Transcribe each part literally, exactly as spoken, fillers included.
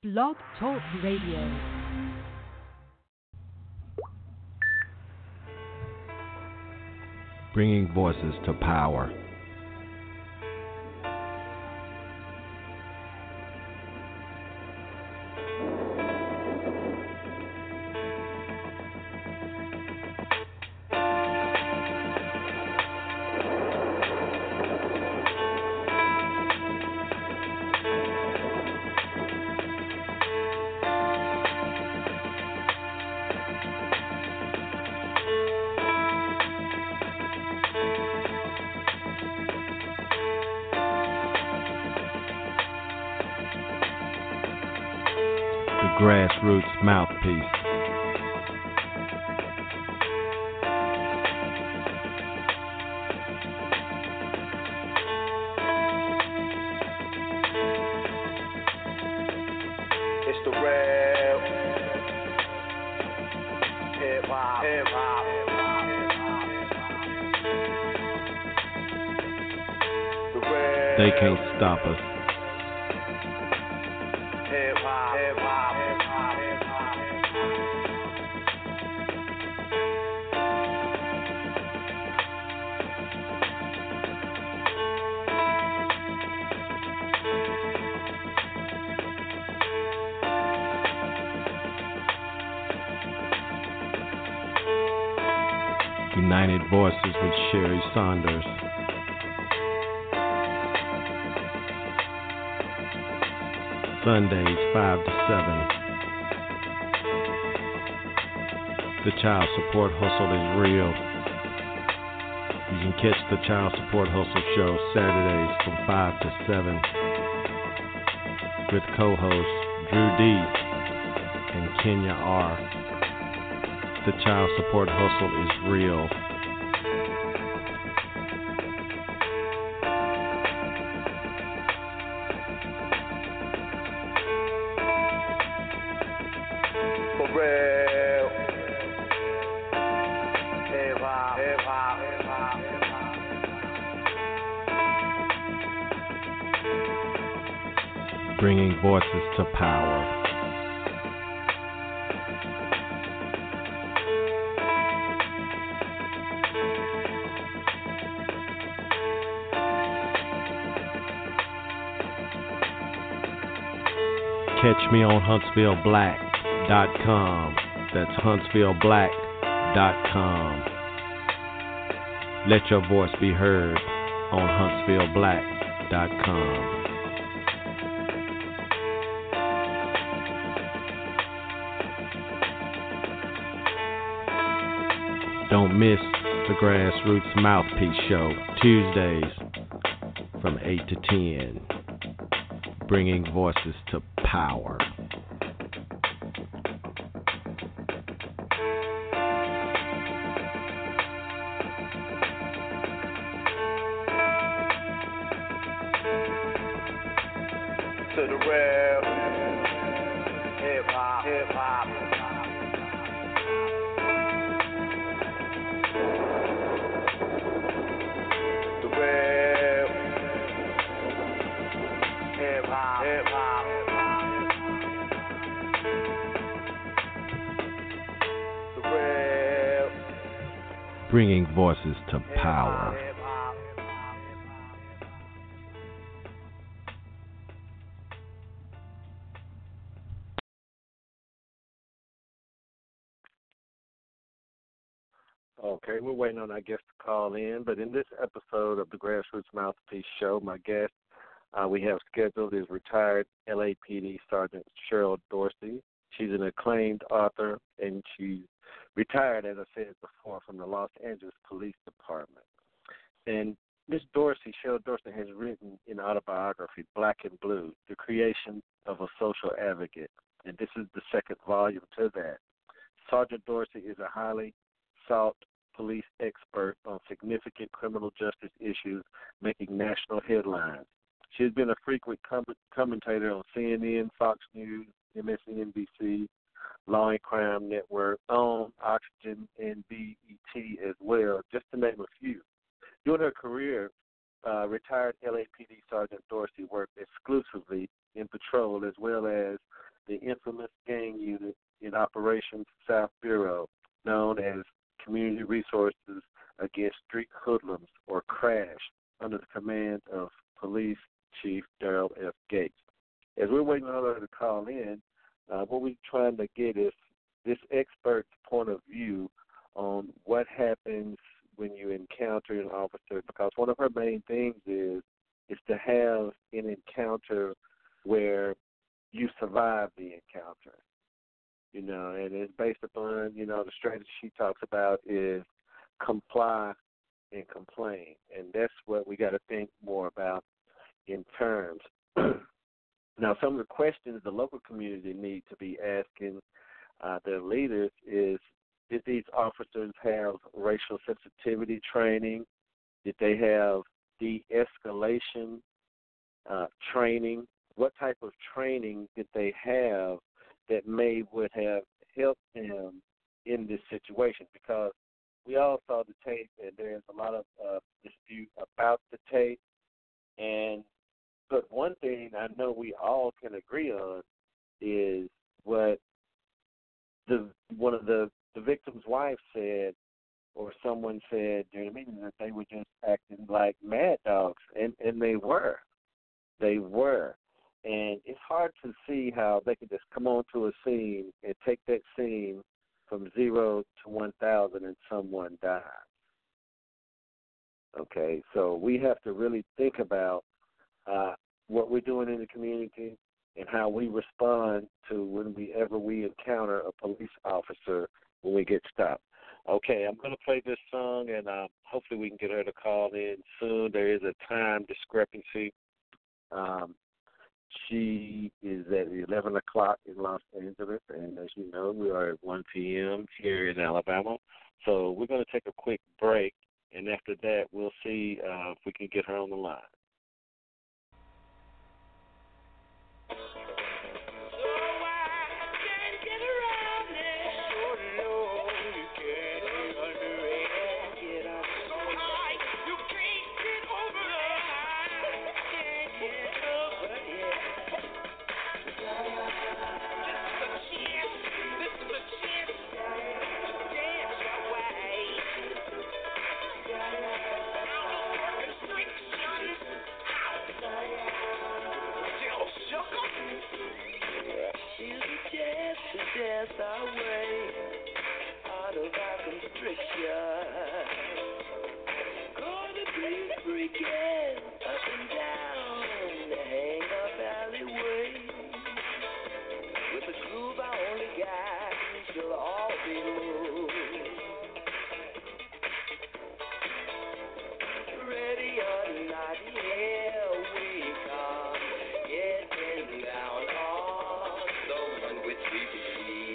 Blog Talk Radio. Bringing voices to power. Grassroots Mouthpiece. It's the real hip hop, hip hop. They can't stop us. Hip hop, hip hop. United Voices with Sherry Saunders. Sundays, five to seven. The Child Support Hustle is real. You can catch the Child Support Hustle show Saturdays from five to seven with co-hosts Drew D and Kenya R. The Child Support Hustle is real. For real. Hip hop, hip hop, hip hop, hip hop. Bringing voices to power. Catch me on Huntsville Black dot com. That's Huntsville Black dot com. Let your voice be heard on Huntsville Black dot com. Don't miss the Grassroots Mouthpiece Show, Tuesdays from eight to ten. Bringing voices to power. To the real hip hop, hip hop. The real hip hop, hip hop. The real Bringing voices to power. hip hop. Okay, we're waiting on our guest to call in, but in this episode of the Grassroots Mouthpiece Show, my guest uh, we have scheduled is retired L A P D Sergeant Cheryl Dorsey. She's an acclaimed author, and she's retired, as I said before, from the Los Angeles Police Department. And Miss Dorsey, Cheryl Dorsey, has written an autobiography, Black and Blue, The Creation of a Social Advocate, and this is the second volume to that. Sergeant Dorsey is a highly sought police expert on significant criminal justice issues making national headlines. She has been a frequent com- commentator on C N N, Fox News, M S N B C, Law and Crime Network, OWN, Oxygen, and B E T as well, just to name a few. During her career, uh, retired L A P D Sergeant Dorsey worked exclusively in patrol as well as the infamous gang unit in Operation South Bureau, known as Community Resources Against Street Hoodlums, or CRASH, under the command of Police Chief Daryl F. Gates. As we're waiting on her to call in, uh, what we're trying to get is this expert's point of view on what happens when you encounter an officer, because one of her main things is is to have an encounter where you survive the encounter. You know, and it's based upon, you know, the strategy she talks about is comply and complain. And that's what we got to think more about in terms. Now, some of the questions the local community need to be asking uh, their leaders is, did these officers have racial sensitivity training? Did they have de-escalation uh, training? What type of training did they have that may would have helped them in this situation? Because we all saw the tape, and there's a lot of uh, dispute about the tape. And but one thing I know we all can agree on is what the one of the, the victim's wife said, or someone said during the meeting, that they were just acting like mad dogs, and, and they were. They were. And it's hard to see how they could just come onto a scene and take that scene from zero to one thousand and someone dies. Okay, so we have to really think about uh, what we're doing in the community and how we respond to whenever we encounter a police officer when we get stopped. Okay, I'm going to play this song, and uh, hopefully we can get her to call in soon. There is a time discrepancy. Um, she is at eleven o'clock in Los Angeles, and as you know, we are at one p.m. here in Alabama. So we're going to take a quick break, and after that, we'll see uh, if we can get her on the line. Dance our way out of our constriction. Gonna be freaking up and down the hang-up alleyway. With a groove I only got, she'll all be moved. Ready or not, here we come, getting down on the one which we believe.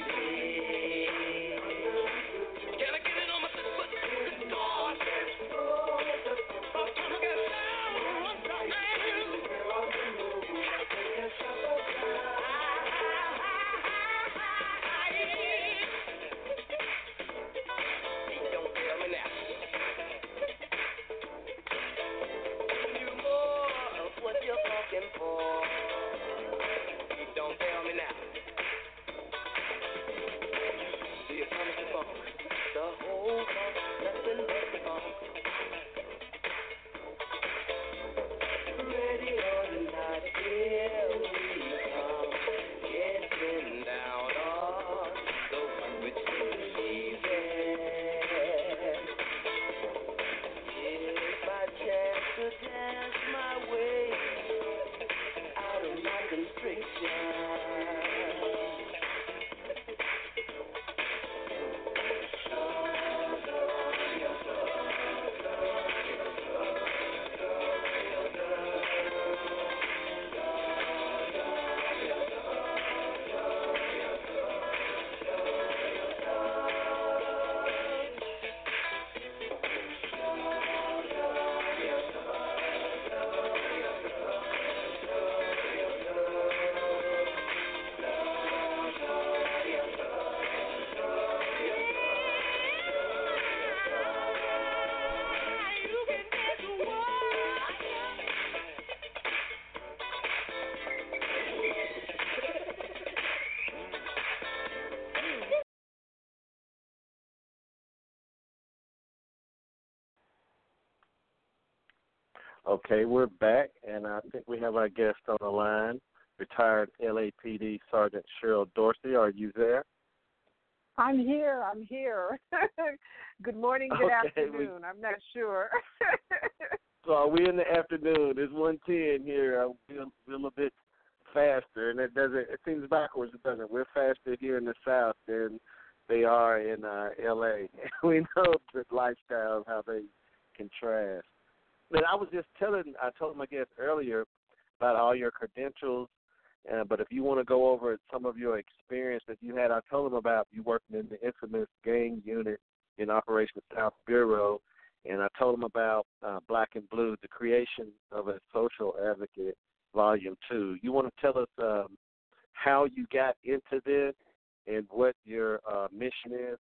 Okay, we're back, and I think we have our guest on the line, retired L A P D Sergeant Cheryl Dorsey. Are you there? I'm here. I'm here. Good morning, good okay, afternoon. We, I'm not sure. so we're in the afternoon. It's one ten here. Uh, we're, we're a little bit faster, and it doesn't. It seems backwards. It doesn't. We're faster here in the South than they are in uh, L A. We know the lifestyle, how they contrast. But I was just telling, I told my guest earlier about all your credentials, uh, but if you want to go over some of your experience that you had, I told him about you working in the infamous gang unit in Operation South Bureau, and I told him about uh, Black and Blue, the creation of a social advocate, Volume two. You want to tell us um, how you got into this and what your uh, mission is?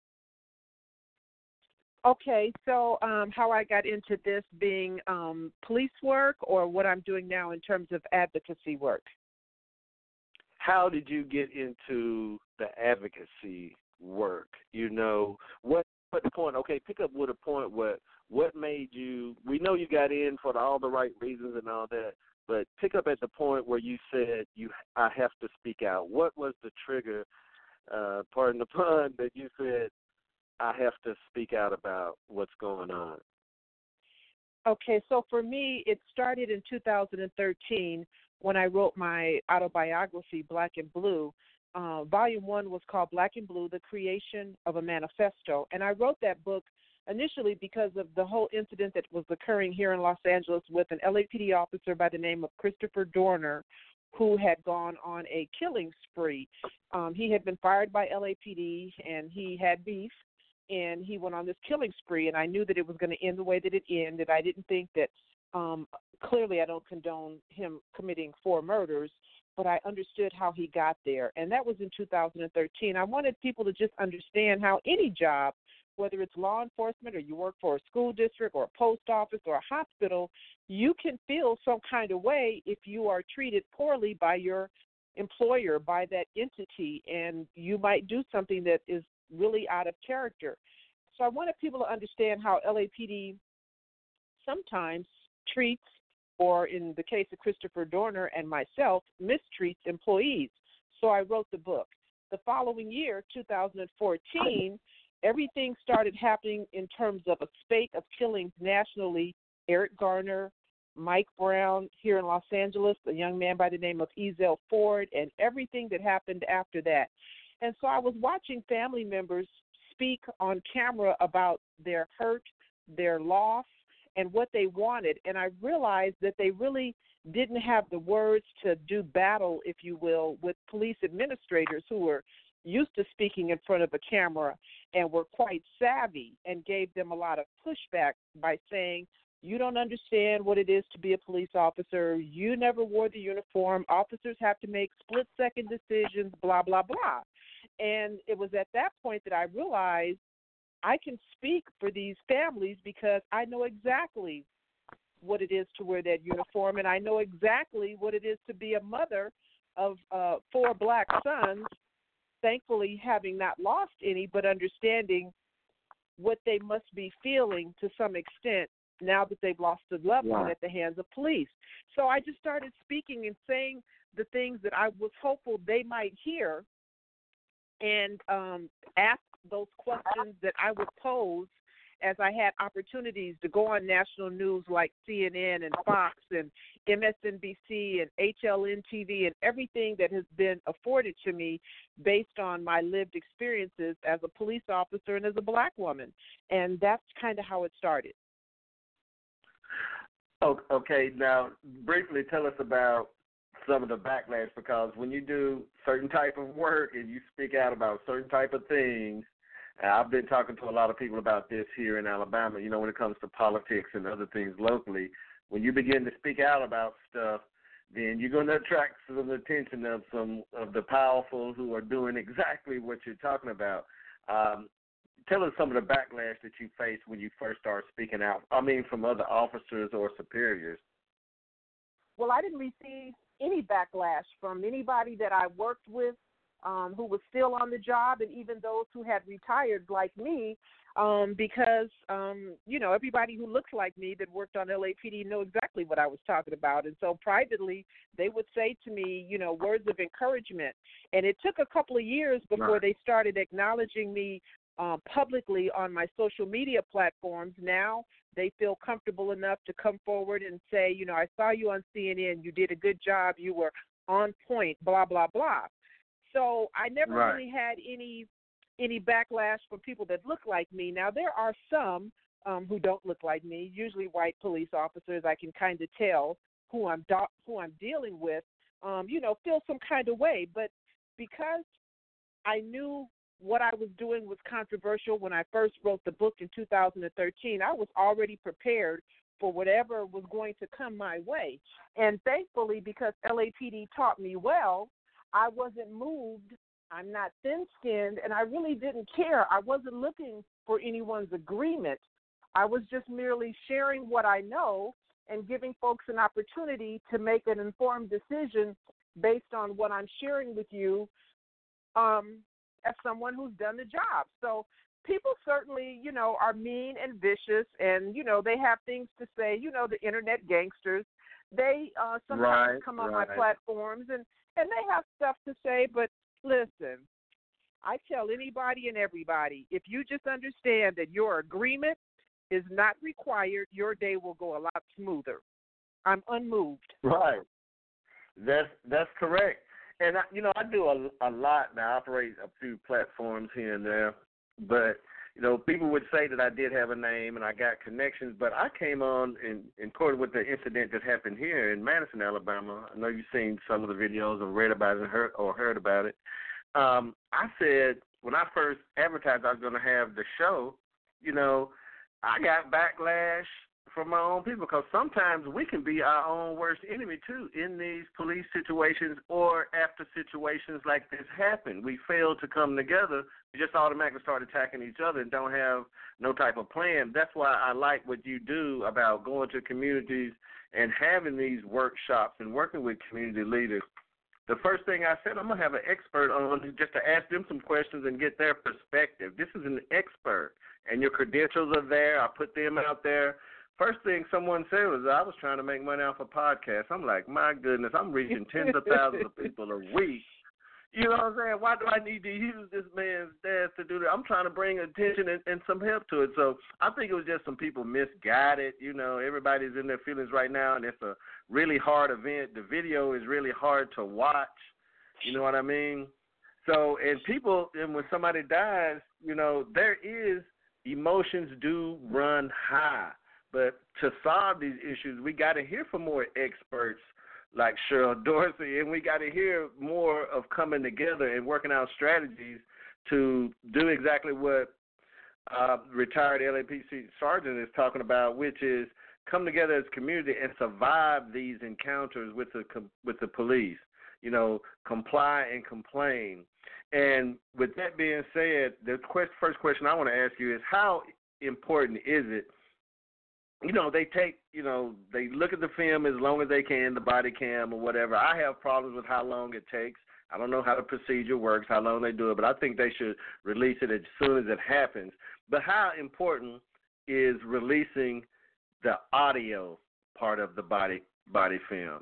Okay, so um, how I got into this being um, police work, or what I'm doing now in terms of advocacy work? How did you get into the advocacy work? You know, what what point, okay, pick up with a point where what made you, we know you got in for the, all the right reasons and all that, but pick up at the point where you said, you, I have to speak out. What was the trigger, uh, pardon the pun, that you said, I have to speak out about what's going on? Okay, so for me, it started in two thousand thirteen when I wrote my autobiography, Black and Blue. Uh, volume one was called Black and Blue, The Creation of a Manifesto. And I wrote that book initially because of the whole incident that was occurring here in Los Angeles with an L A P D officer by the name of Christopher Dorner, who had gone on a killing spree. Um, he had been fired by L A P D, and he had beef. And he went on this killing spree, and I knew that it was going to end the way that it ended. I didn't think that, um, clearly I don't condone him committing four murders, but I understood how he got there. And that was in two thousand thirteen. I wanted people to just understand how any job, whether it's law enforcement or you work for a school district or a post office or a hospital, you can feel some kind of way if you are treated poorly by your employer, by that entity, and you might do something that is really out of character. So I wanted people to understand how L A P D sometimes treats, or in the case of Christopher Dorner and myself, mistreats employees. So I wrote the book. The following year, two thousand fourteen, everything started happening in terms of a spate of killings nationally. Eric Garner, Mike Brown here in Los Angeles, a young man by the name of Ezell Ford, and everything that happened after that. And so I was watching family members speak on camera about their hurt, their loss, and what they wanted. And I realized that they really didn't have the words to do battle, if you will, with police administrators who were used to speaking in front of a camera and were quite savvy, and gave them a lot of pushback by saying, you don't understand what it is to be a police officer. You never wore the uniform. Officers have to make split-second decisions, blah, blah, blah. And it was at that point that I realized I can speak for these families because I know exactly what it is to wear that uniform, and I know exactly what it is to be a mother of uh, four black sons, thankfully having not lost any, but understanding what they must be feeling to some extent now that they've lost a loved one Wow. at the hands of police. So I just started speaking and saying the things that I was hopeful they might hear, and um, ask those questions that I would pose as I had opportunities to go on national news like C N N and Fox and M S N B C and H L N T V and everything that has been afforded to me based on my lived experiences as a police officer and as a black woman. And that's kind of how it started. Okay, now briefly tell us about some of the backlash, because when you do certain type of work and you speak out about certain type of things, and I've been talking to a lot of people about this here in Alabama, you know, when it comes to politics and other things locally, when you begin to speak out about stuff, then you're going to attract some attention of some of the powerful who are doing exactly what you're talking about. Um, tell us some of the backlash that you faced when you first started speaking out, I mean, from other officers or superiors. Well, I didn't receive any backlash from anybody that I worked with um, who was still on the job, and even those who had retired like me, um, because, um, you know, everybody who looks like me that worked on L A P D know exactly what I was talking about. And so privately, they would say to me, you know, words of encouragement. And it took a couple of years before Right. they started acknowledging me um, publicly on my social media platforms. Now they feel comfortable enough to come forward and say, you know, I saw you on C N N. You did a good job. You were on point, blah, blah, blah. So I never Right. really had any any backlash from people that look like me. Now, there are some um, who don't look like me, usually white police officers. I can kind of tell who I'm do- who I'm dealing with, um, you know, feel some kind of way. But because I knew what I was doing was controversial when I first wrote the book in two thousand thirteen, I was already prepared for whatever was going to come my way. And thankfully, because L A P D taught me well, I wasn't moved. I'm not thin-skinned, and I really didn't care. I wasn't looking for anyone's agreement. I was just merely sharing what I know and giving folks an opportunity to make an informed decision based on what I'm sharing with you um, as someone who's done the job. So people certainly, you know, are mean and vicious, and, you know, they have things to say. You know, the internet gangsters, they uh, sometimes Right, come on my right. platforms, and, and they have stuff to say, but listen, I tell anybody and everybody, if you just understand that your agreement is not required, your day will go a lot smoother. I'm unmoved. Right. That's that's correct. And I, you know, I do a, a lot now. I operate a few platforms here and there, but you know, people would say that I did have a name and I got connections, but I came on in, in court with the incident that happened here in Madison, Alabama. I know you've seen some of the videos or read about it and heard, or heard about it. Um, I said when I first advertised I was going to have the show, you know, I got backlash from my own people because sometimes we can be our own worst enemy, too, in these police situations or after situations like this happen. We fail to come together. We just automatically start attacking each other and don't have no type of plan. That's why I like what you do about going to communities and having these workshops and working with community leaders. The first thing I said, I'm going to have an expert on just to ask them some questions and get their perspective. This is an expert, and your credentials are there. I put them out there. First thing someone said was, I was trying to make money off a podcast. I'm like, my goodness, I'm reaching tens of thousands of people a week. You know what I'm saying? Why do I need to use this man's dad to do that? I'm trying to bring attention and, and some help to it. So I think it was just some people misguided. You know, everybody's in their feelings right now, and it's a really hard event. The video is really hard to watch. You know what I mean? So, and people, and when somebody dies, you know, there is, emotions do run high. But to solve these issues, we got to hear from more experts like Cheryl Dorsey, and we got to hear more of coming together and working out strategies to do exactly what uh, retired L A P D sergeant is talking about, which is come together as a community and survive these encounters with the with the police. You know, comply and complain. And with that being said, the quest, first question I want to ask you is how important is it? You know, they take, you know, they look at the film as long as they can, the body cam or whatever. I have problems with how long it takes. I don't know how the procedure works, how long they do it, but I think they should release it as soon as it happens. But how important is releasing the audio part of the body body film?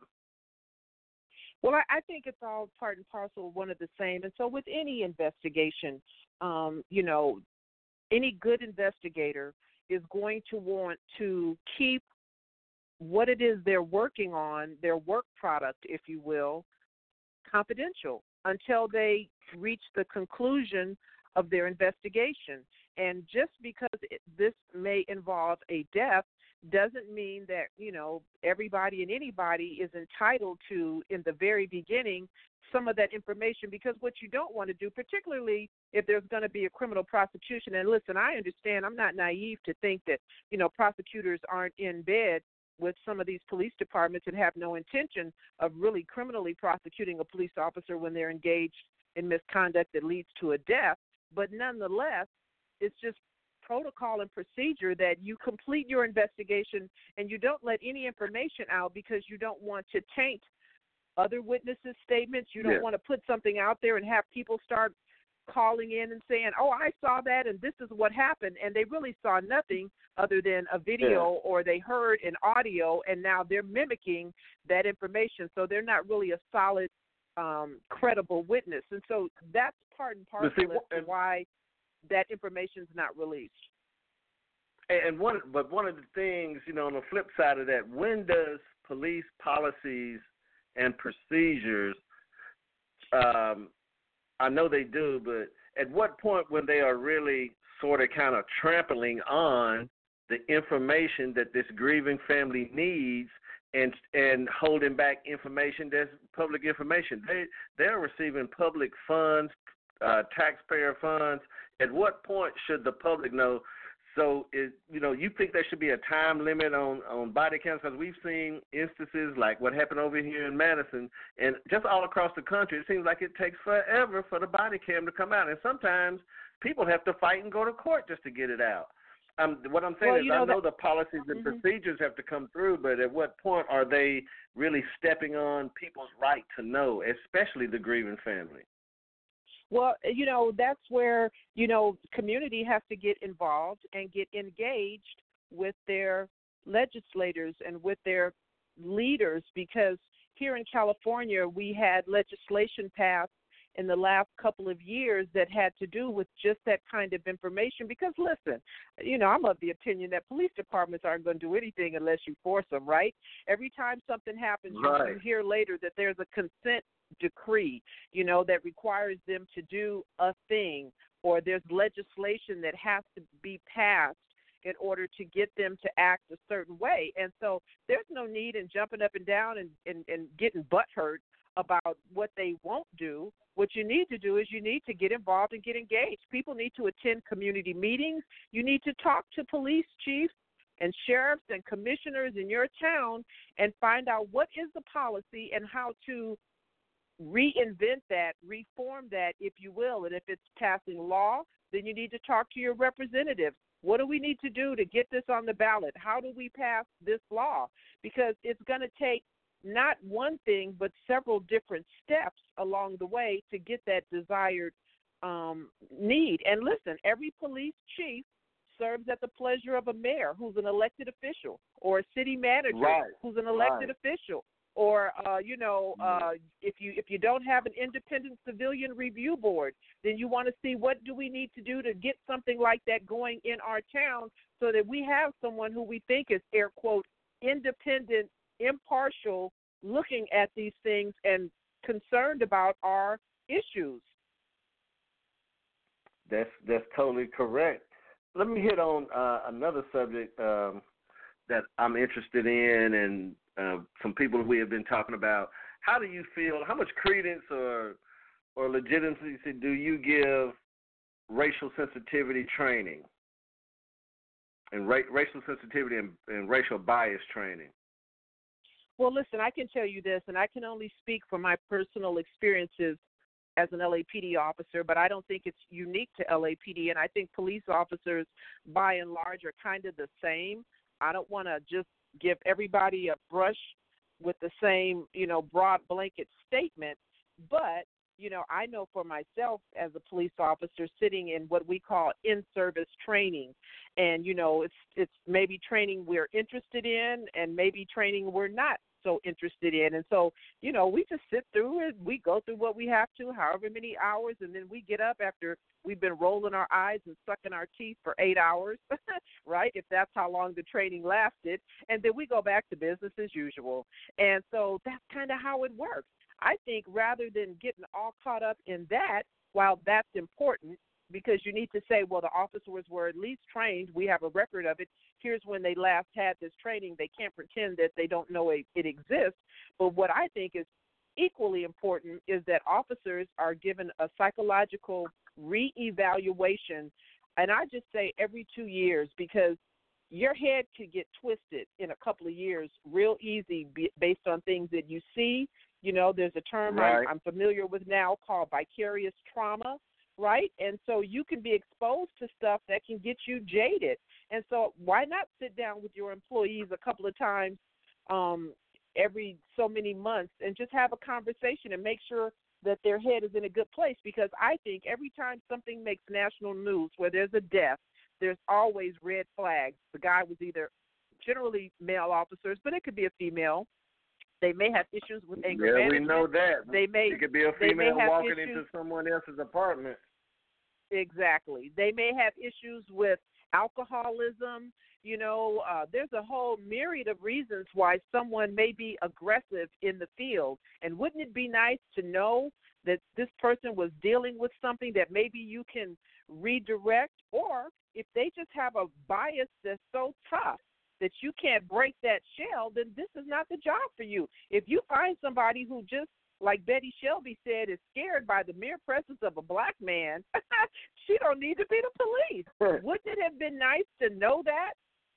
Well, I, I think it's all part and parcel of one of the same. And so with any investigation, um, you know, any good investigator is going to want to keep what it is they're working on, their work product, if you will, confidential until they reach the conclusion of their investigation. And just because it, this may involve a death doesn't mean that, you know, everybody and anybody is entitled to, in the very beginning, some of that information, because what you don't want to do, particularly if there's going to be a criminal prosecution, and listen, I understand, I'm not naive to think that, you know, prosecutors aren't in bed with some of these police departments and have no intention of really criminally prosecuting a police officer when they're engaged in misconduct that leads to a death. But nonetheless, it's just protocol and procedure that you complete your investigation and you don't let any information out because you don't want to taint other witnesses' statements. You don't Yeah. want to put something out there and have people start calling in and saying, oh, I saw that and this is what happened, and they really saw nothing other than a video Yeah. or they heard an audio, and now they're mimicking that information. So they're not really a solid, um, credible witness. And so that's part and parcel see, as to and- why that information is not released. And one, but one of the things, you know, on the flip side of that, when does police policies and procedures, um, I know they do, but at what point when they are really sort of kind of trampling on the information that this grieving family needs and and holding back information that's public information? They they're receiving public funds, uh, taxpayer funds. At what point should the public know? So, is, you know, you think there should be a time limit on, on body cams? Because we've seen instances like what happened over here in Madison and just all across the country. It seems like it takes forever for the body cam to come out. And sometimes people have to fight and go to court just to get it out. Um, what I'm saying Well, is you know I know that- the policies and Mhm. procedures have to come through, but at what point are they really stepping on people's right to know, especially the grieving family? Well, you know, that's where, you know, community has to get involved and get engaged with their legislators and with their leaders, because here in California we had legislation passed in the last couple of years that had to do with just that kind of information. Because, listen, you know, I'm of the opinion that police departments aren't going to do anything unless you force them, right? Every time something happens, Right. you, you hear later that there's a consent decree, you know, that requires them to do a thing, or there's legislation that has to be passed in order to get them to act a certain way. And so there's no need in jumping up and down and, and, and getting butthurt about what they won't do. What you need to do is you need to get involved and get engaged. People need to attend community meetings. You need to talk to police chiefs and sheriffs and commissioners in your town and find out what is the policy and how to reinvent that, reform that, if you will. And if it's passing law, then you need to talk to your representatives. What do we need to do to get this on the ballot? How do we pass this law? Because it's going to take not one thing, but several different steps along the way to get that desired um, need. And listen, every police chief serves at the pleasure of a mayor who's an elected official, or a city manager Right. who's an elected Right. official. Or, uh, you know, uh, if you if you don't have an independent civilian review board, then you want to see what do we need to do to get something like that going in our town, so that we have someone who we think is, air quote, independent, impartial, looking at these things and concerned about our issues. That's that's totally correct. Let me hit on uh, another subject um, that I'm interested in, and uh, some people we have been talking about. How do you feel? How much credence or or legitimacy do you give racial sensitivity training and ra- racial sensitivity and, and racial bias training? Well, listen, I can tell you this, and I can only speak from my personal experiences as an L A P D officer, but I don't think it's unique to L A P D, and I think police officers, by and large, are kind of the same. I don't want to just give everybody a brush with the same, you know, broad blanket statement, but, you know, I know for myself as a police officer sitting in what we call in-service training, and, you know, it's it's maybe training we're interested in and maybe training we're not so interested in. And so, you know, we just sit through it. We go through what we have to, however many hours, and then we get up after we've been rolling our eyes and sucking our teeth for eight hours, right, if that's how long the training lasted, and then we go back to business as usual. And so that's kind of how it works. I think rather than getting all caught up in that, while that's important, because you need to say, well, the officers were at least trained. We have a record of it. Here's when they last had this training. They can't pretend that they don't know it, it exists. But what I think is equally important is that officers are given a psychological reevaluation, and I just say every two years, because your head could get twisted in a couple of years real easy based on things that you see. You know, there's a term Right. I'm, I'm familiar with now called vicarious trauma. Right? And so you can be exposed to stuff that can get you jaded. And so why not sit down with your employees a couple of times um, every so many months and just have a conversation and make sure that their head is in a good place, because I think every time something makes national news where there's a death, there's always red flags. The guy was either generally male officers, but it could be a female. They may have issues with anger yeah, management. we know that. They may, it could be a they may female have walking issues, into someone else's apartment. Exactly. They may have issues with alcoholism. You know, uh, there's a whole myriad of reasons why someone may be aggressive in the field. And wouldn't it be nice to know that this person was dealing with something that maybe you can redirect? Or if they just have a bias that's so tough that you can't break that shell, then this is not the job for you. If you find somebody who just, like Betty Shelby said, is scared by the mere presence of a black man, she don't need to be the police. Wouldn't it have been nice to know that?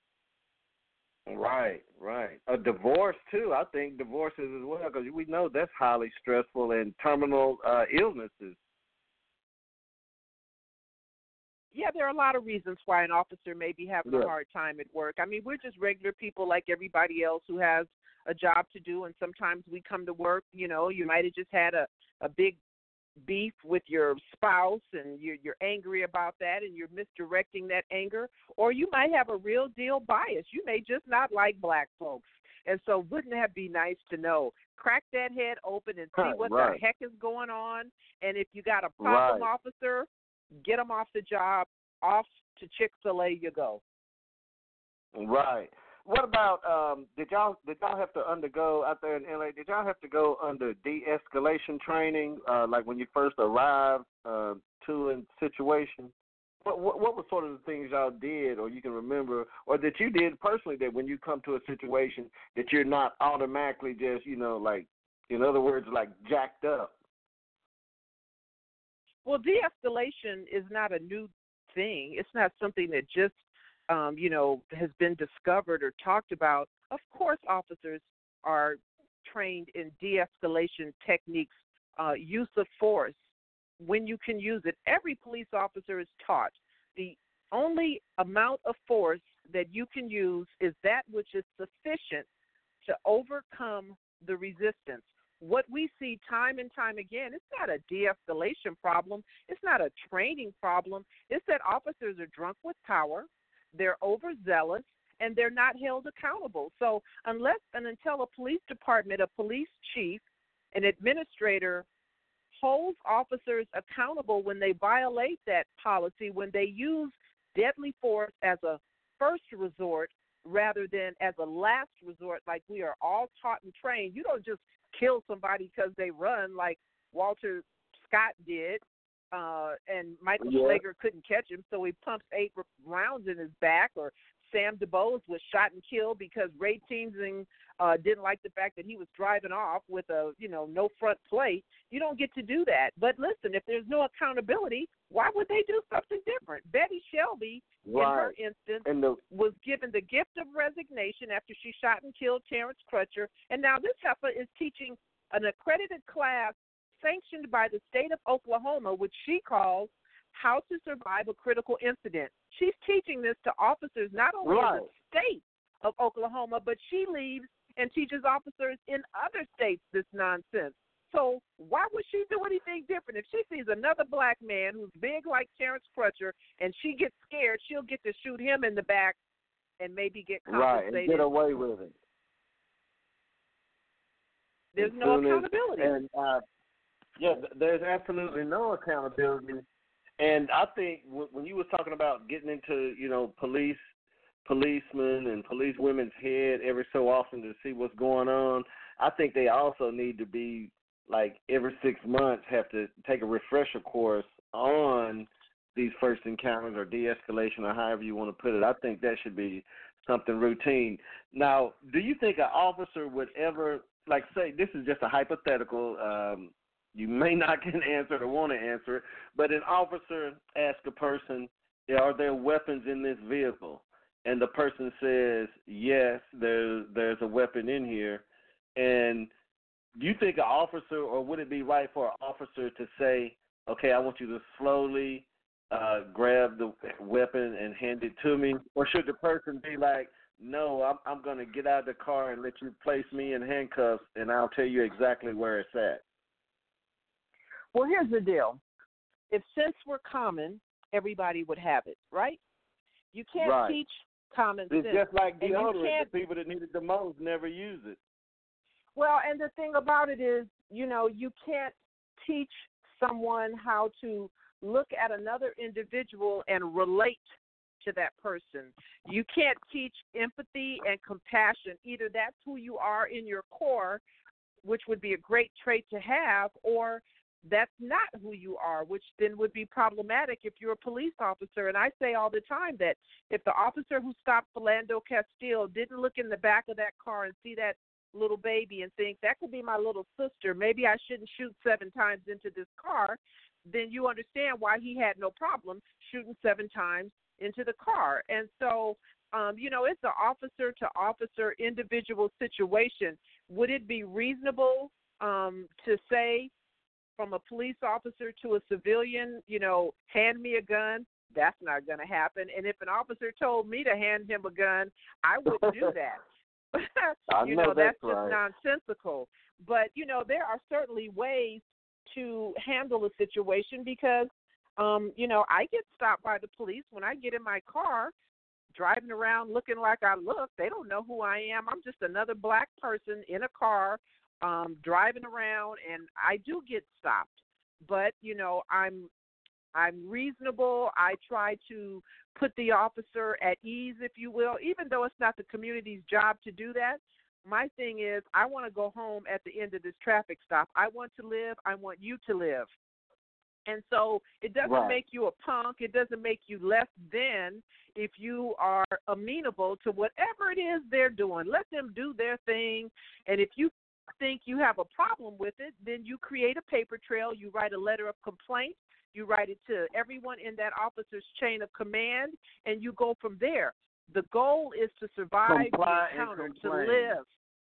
Right, right. A divorce, too. I think divorces as well, because we know that's highly stressful, and terminal uh, illnesses. Yeah, there are a lot of reasons why an officer may be having yeah. a hard time at work. I mean, we're just regular people like everybody else who has a job to do, and sometimes we come to work, you know, you might have just had a, a big beef with your spouse and you're, you're angry about that and you're misdirecting that anger, or you might have a real deal bias. You may just not like black folks. And so wouldn't that be nice to know? Crack that head open and see what right. the heck is going on. And if you got a problem right. officer, get them off the job, off to Chick-fil-A you go. Right. What about, um, did y'all did y'all have to undergo out there in L A, did y'all have to go under de-escalation training, uh, like when you first arrived uh, to a situation? What, what what were sort of the things y'all did, or you can remember, or that you did personally, that when you come to a situation that you're not automatically just, you know, like, in other words, like jacked up? Well, de-escalation is not a new thing. It's not something that just Um, you know, has been discovered or talked about. Of course, officers are trained in de-escalation techniques, uh, use of force, when you can use it. Every police officer is taught the only amount of force that you can use is that which is sufficient to overcome the resistance. What we see time and time again, it's not a de-escalation problem. It's not a training problem. It's that officers are drunk with power. They're overzealous, and they're not held accountable. So unless and until a police department, a police chief, an administrator holds officers accountable when they violate that policy, when they use deadly force as a first resort rather than as a last resort, like we are all taught and trained. You don't just kill somebody because they run like Walter Scott did. Uh, and Michael yeah. Slager couldn't catch him, so he pumps eight rounds in his back. Or Sam DuBose was shot and killed because Ray Teensing uh, didn't like the fact that he was driving off with a, you know, no front plate. You don't get to do that. But listen, if there's no accountability, why would they do something different? Betty Shelby, right. in her instance, the- was given the gift of resignation after she shot and killed Terrence Crutcher, and now this heifer is teaching an accredited class sanctioned by the state of Oklahoma, which she calls How to Survive a Critical Incident. She's teaching this to officers not only right. in the state of Oklahoma, but she leaves and teaches officers in other states this nonsense. So why would she do anything different? If she sees another black man who's big like Terrence Crutcher and she gets scared, she'll get to shoot him in the back and maybe get compensated. Right, and get away with it. There's no accountability. As, and, uh, yeah, there's absolutely no accountability. And I think when you were talking about getting into, you know, police, policemen and police women's head every so often to see what's going on, I think they also need to be, like, every six months have to take a refresher course on these first encounters or de-escalation or however you want to put it. I think that should be something routine. Now, do you think an officer would ever, like, say, this is just a hypothetical, um, you may not can answer it or want to answer it, but an officer asks a person, are there weapons in this vehicle? And the person says, yes, there's, there's a weapon in here. And do you think an officer, or would it be right for an officer to say, okay, I want you to slowly uh, grab the weapon and hand it to me? Or should the person be like, no, I'm I'm going to get out of the car and let you place me in handcuffs, and I'll tell you exactly where it's at. Well, here's the deal. If sense were common, everybody would have it, right? You can't Right. teach common It's sense. just like and you deodorant. can't- The people that need it the most never use it. Well, and the thing about it is, you know, you can't teach someone how to look at another individual and relate to that person. You can't teach empathy and compassion. Either that's who you are in your core, which would be a great trait to have, or that's not who you are, which then would be problematic if you're a police officer. And I say all the time that if the officer who stopped Philando Castile didn't look in the back of that car and see that little baby and think, that could be my little sister, maybe I shouldn't shoot seven times into this car, then you understand why he had no problem shooting seven times into the car. And so, um, you know, it's an officer-to-officer individual situation. Would it be reasonable um, to say, from a police officer to a civilian, you know, hand me a gun? That's not going to happen. And if an officer told me to hand him a gun, I wouldn't do that. I you know, know, that's, that's just right. nonsensical. But, you know, there are certainly ways to handle a situation because, um, you know, I get stopped by the police when I get in my car driving around looking like I look. They don't know who I am. I'm just another black person in a car Um, driving around, and I do get stopped, but you know I'm I'm reasonable. I try to put the officer at ease, if you will, even though it's not the community's job to do that. My thing is, I want to go home at the end of this traffic stop. I want to live. I want you to live. And so it doesn't Right. make you a punk. It doesn't make you less than if you are amenable to whatever it is they're doing. Let them do their thing, and if you think you have a problem with it, then you create a paper trail, you write a letter of complaint, you write it to everyone in that officer's chain of command, and you go from there. The goal is to survive Comply the encounter, and to complain. live.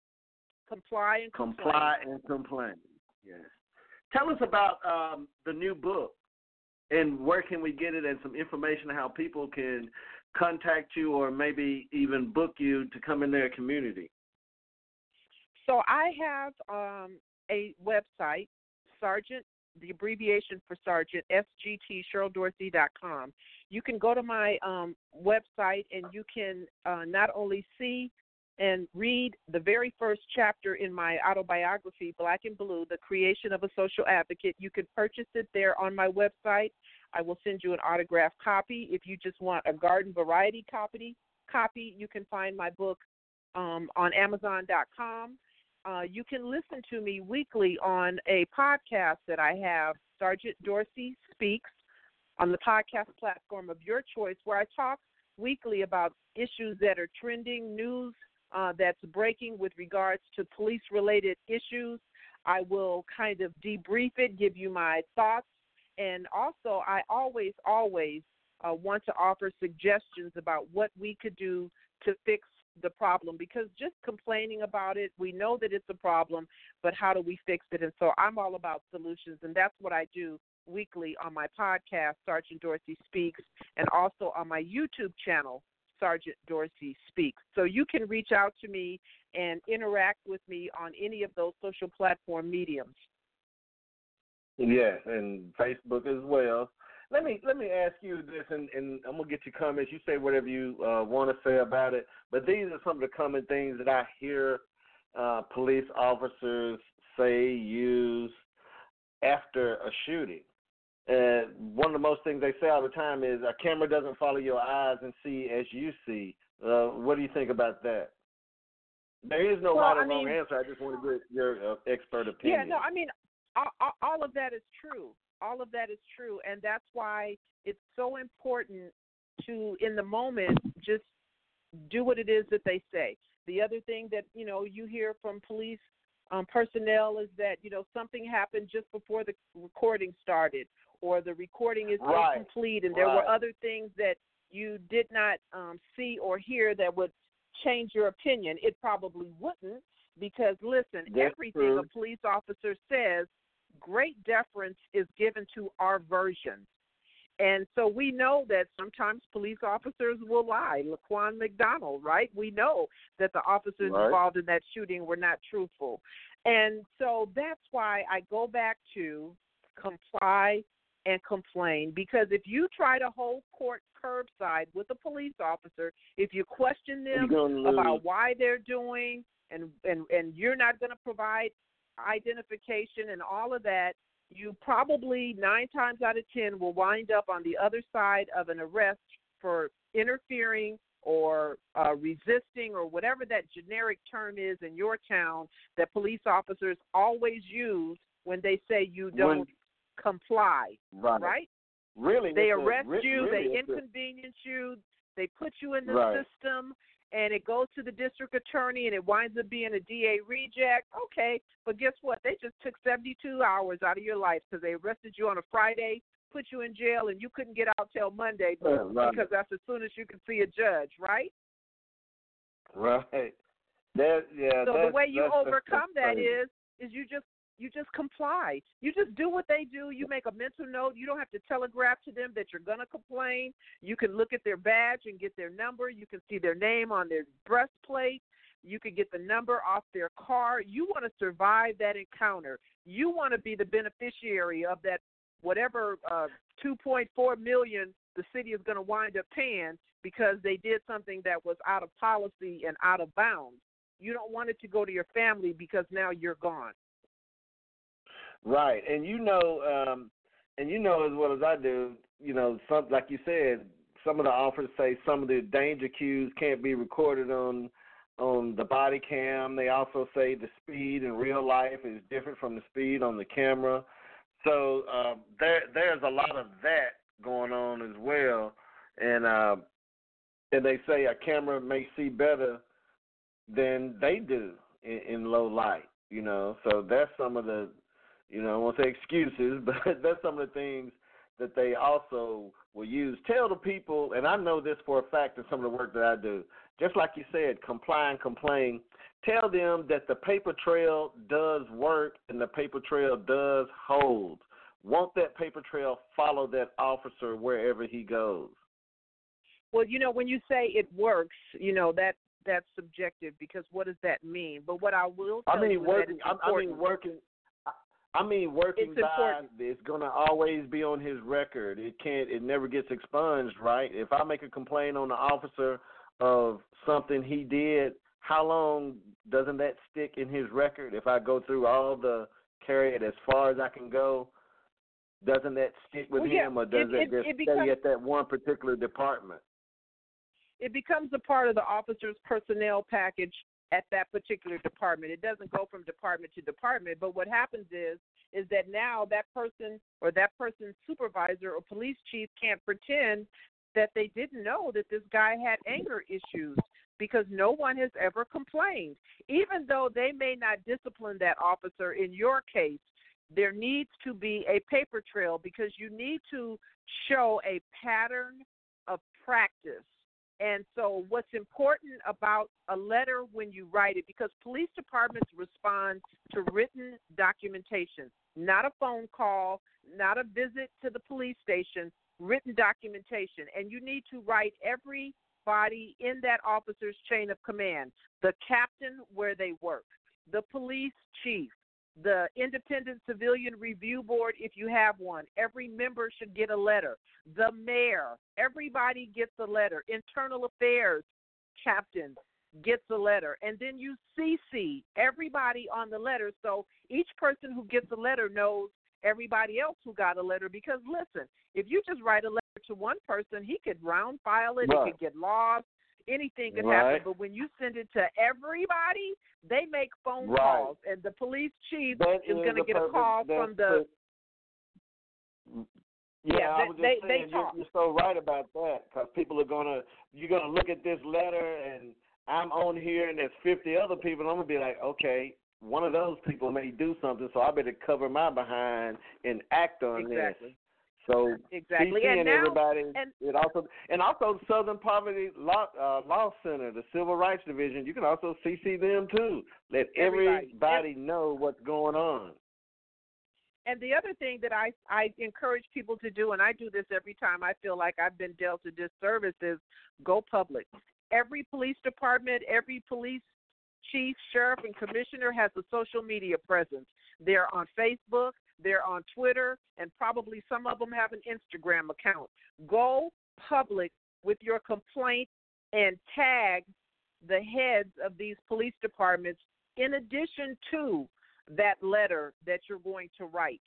Comply and Comply complain. and complain. Yes. Tell us about um, the new book and where can we get it, and some information how people can contact you or maybe even book you to come in their community. So I have um, a website, Sergeant, the abbreviation for Sergeant, S G T, Cheryl Dorsey dot com. You can go to my um, website and you can uh, not only see and read the very first chapter in my autobiography, Black and Blue, The Creation of a Social Advocate. You can purchase it there on my website. I will send you an autographed copy. If you just want a garden variety copy, copy you can find my book um, on Amazon dot com. Uh, you can listen to me weekly on a podcast that I have, Sergeant Dorsey Speaks, on the podcast platform of your choice, where I talk weekly about issues that are trending, news uh, that's breaking with regards to police-related issues. I will kind of debrief it, give you my thoughts, and also I always, always uh, want to offer suggestions about what we could do to fix the problem, because just complaining about it, we know that it's a problem, but how do we fix it? And so I'm all about solutions, and that's what I do weekly on my podcast, Sergeant Dorsey Speaks, and also on my YouTube channel, Sergeant Dorsey Speaks. So you can reach out to me and interact with me on any of those social platform mediums. Yes, and Facebook as well. Let me let me ask you this, and, and I'm gonna get your comments. You say whatever you uh, want to say about it, but these are some of the common things that I hear uh, police officers say, use after a shooting. And one of the most things they say all the time is, a camera doesn't follow your eyes and see as you see. Uh, what do you think about that? There is no Well, right or I mean, wrong answer. I just want to get your uh, expert opinion. Yeah, no, I mean, all, all of that is true. All of that is true, and that's why it's so important to, in the moment, just do what it is that they say. The other thing that, you know, you hear from police um, personnel is that, you know, something happened just before the recording started, or the recording is Right. incomplete, and there Right. were other things that you did not um, see or hear that would change your opinion. It probably wouldn't, because, listen, That's everything true. a police officer says, great deference is given to our version. And so we know that sometimes police officers will lie. Laquan McDonald, right? We know that the officers Right. involved in that shooting were not truthful. And so that's why I go back to comply and complain, because if you try to hold court curbside with a police officer, if you question them You're gonna lose. about why they're doing and, and, and you're not going to provide identification and all of that, you probably nine times out of ten will wind up on the other side of an arrest for interfering or uh, resisting or whatever that generic term is in your town that police officers always use when they say you don't When- comply, Right. right? Really, They it's a- arrest re- you, really, they it's a- inconvenience you, they put you in the Right. system, and it goes to the district attorney, and it winds up being a D A reject. Okay, but guess what? They just took seventy-two hours out of your life because they arrested you on a Friday, put you in jail, and you couldn't get out till Monday Yeah, right. because that's as soon as you can see a judge, right? Right. That yeah. So the that's, way you that's, overcome that's that crazy. is is you just you just comply. You just do what they do. You make a mental note. You don't have to telegraph to them that you're going to complain. You can look at their badge and get their number. You can see their name on their breastplate. You can get the number off their car. You want to survive that encounter. You want to be the beneficiary of that whatever uh, two point four million dollars the city is going to wind up paying because they did something that was out of policy and out of bounds. You don't want it to go to your family because now you're gone. Right, and you know, um, and you know as well as I do, you know, some like you said, some of the offers say some of the danger cues can't be recorded on on the body cam. They also say the speed in real life is different from the speed on the camera. So uh, there there's a lot of that going on as well, and uh, and they say a camera may see better than they do in, in low light. You know, so that's some of the You know, I won't say excuses, but that's some of the things that they also will use. Tell the people, and I know this for a fact in some of the work that I do, just like you said, comply and complain. Tell them that the paper trail does work and the paper trail does hold. Won't that paper trail follow that officer wherever he goes? Well, you know, when you say it works, you know, that that's subjective because what does that mean? But what I will tell I mean, you working, is that it's I, I mean, working. I mean, working It's by, important. it's going to always be on his record. It can't, it never gets expunged, right? If I make a complaint on the officer of something he did, how long doesn't that stick in his record? If I go through all the, carry it as far as I can go, doesn't that stick with Well, yeah, him, or does it- it, it- just it stay becomes- at that one particular department? It becomes a part of the officer's personnel package at that particular department. It doesn't go from department to department, but what happens is is that now that person or that person's supervisor or police chief can't pretend that they didn't know that this guy had anger issues because no one has ever complained. Even though they may not discipline that officer in your case, there needs to be a paper trail because you need to show a pattern of practice. And so what's important about a letter when you write it, because police departments respond to written documentation, not a phone call, not a visit to the police station, written documentation. And you need to write everybody in that officer's chain of command, the captain where they work, the police chief, the Independent Civilian Review Board, if you have one. Every member should get a letter. The mayor, everybody gets a letter. Internal Affairs captain gets a letter. And then you C C everybody on the letter so each person who gets a letter knows everybody else who got a letter. Because, listen, if you just write a letter to one person, he could round file it, Right. it could get lost. Anything could Right. happen, but when you send it to everybody, they make phone Right. calls, and the police chief That is going to a get a perfect- call that's from the. the- Yeah, Yeah, I they- was just they- they saying you're, talk. you're so right about that because people are gonna you're gonna look at this letter and I'm on here and there's fifty other people and I'm gonna be like, okay, one of those people may do something, so I better cover my behind and act on Exactly. this. So Exactly. CCing And now- everybody, and- it also and also the Southern Poverty Law uh, Law Center, the Civil Rights Division. You can also C C them too. Let Everybody. everybody know what's going on. and the other thing that I, I encourage people to do, and I do this every time I feel like I've been dealt a disservice, is go public. Every police department, every police chief, sheriff, and commissioner has a social media presence. They're on Facebook, they're on Twitter, and probably some of them have an Instagram account. Go public with your complaint and tag the heads of these police departments in addition to that letter that you're going to write.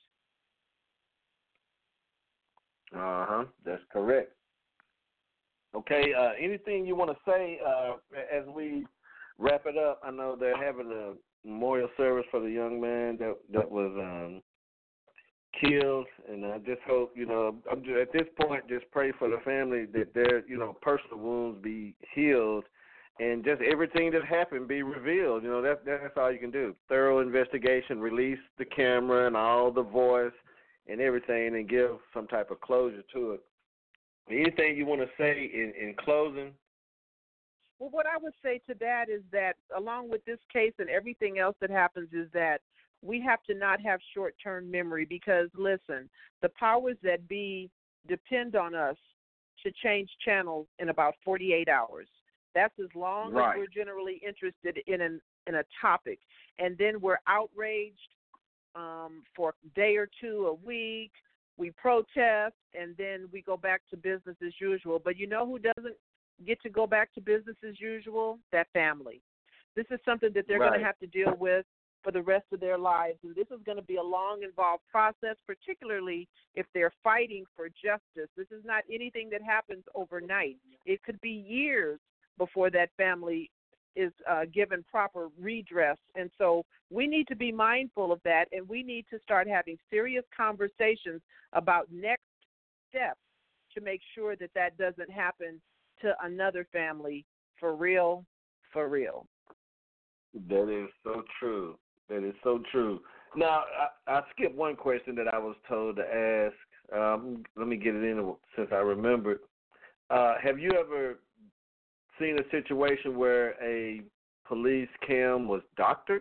Uh-huh, that's correct. Okay, uh, anything you want to say uh, as we wrap it up? I know they're having a memorial service for the young man that that was um, killed, and I just hope, you know, I'm just, at this point, just pray for the family that their, you know, personal wounds be healed, and just everything that happened be revealed. You know, that that's all you can do. Thorough investigation, release the camera and all the voice and everything, and give some type of closure to it. Anything you want to say in, in closing? Well, what I would say to that is that along with this case and everything else that happens is that we have to not have short-term memory because, listen, the powers that be depend on us to change channels in about forty-eight hours. That's as long right. as we're generally interested in an, in a topic. And then we're outraged um, for a day or two, a week. We protest, and then we go back to business as usual. But you know who doesn't get to go back to business as usual? That family. This is something that they're right. going to have to deal with for the rest of their lives. And this is going to be a long, involved process, particularly if they're fighting for justice. This is not anything that happens overnight. It could be years before that family is uh, given proper redress. And so we need to be mindful of that, and we need to start having serious conversations about next steps to make sure that that doesn't happen to another family for real, for real. That is so true. That is so true. Now, I, I skipped one question that I was told to ask. Um, let me get it in since I remembered. Uh, have you ever seen a situation where a police cam was doctored?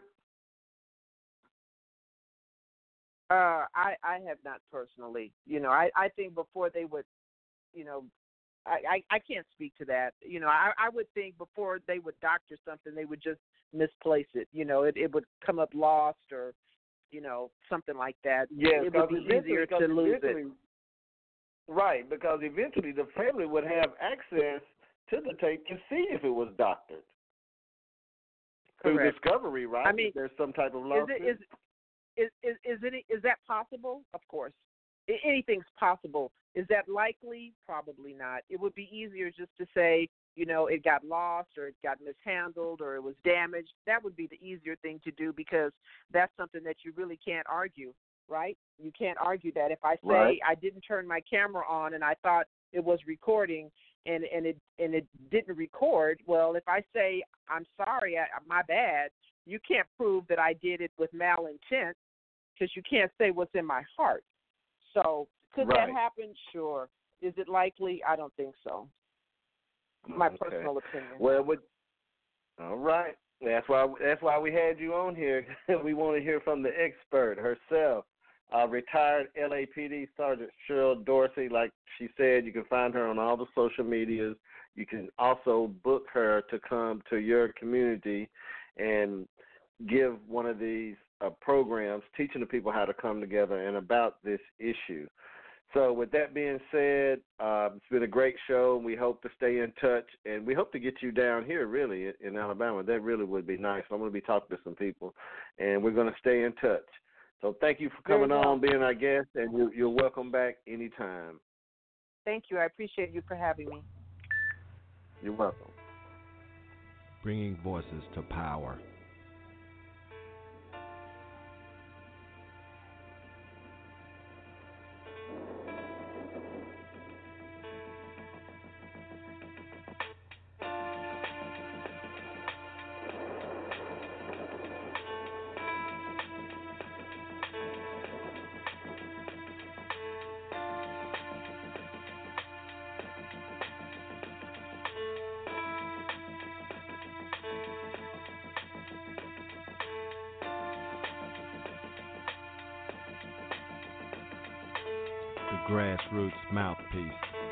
Uh, I, I have not personally. You know, I, I think before they would, you know, I, I, I can't speak to that. You know, I, I would think before they would doctor something, they would just misplace it. You know, it, it would come up lost or, you know, something like that. Yeah, it would be easier to lose it. Right, because eventually the family would have access to the tape to see if it was doctored. Through Correct. discovery, right? I mean, if there's some type of lawsuit. Is it, is, is, is, is, it, is that possible? Of course. Anything's possible. Is that likely? Probably not. It would be easier just to say, you know, it got lost or it got mishandled or it was damaged. That would be the easier thing to do because that's something that you really can't argue, right? You can't argue that. If I say right. I didn't turn my camera on and I thought it was recording and, and it and it didn't record, well, if I say I'm sorry, I, my bad, you can't prove that I did it with malintent because you can't say what's in my heart. So could right. that happen? Sure. Is it likely? I don't think so. My okay. personal opinion. Well, with, all right. That's why that's why we had you on here. We want to hear from the expert herself, uh, retired L A P D Sergeant Cheryl Dorsey. Like she said, you can find her on all the social medias. You can also book her to come to your community and give one of these uh, programs teaching the people how to come together and about this issue. So with that being said, uh, it's been a great show, and we hope to stay in touch, and we hope to get you down here, really, in Alabama. That really would be nice. I'm going to be talking to some people, and we're going to stay in touch. So thank you for coming on, being our guest, and you're, you're welcome back anytime. Thank you. I appreciate you for having me. You're welcome. Bringing voices to power. Grassroots Mouthpiece.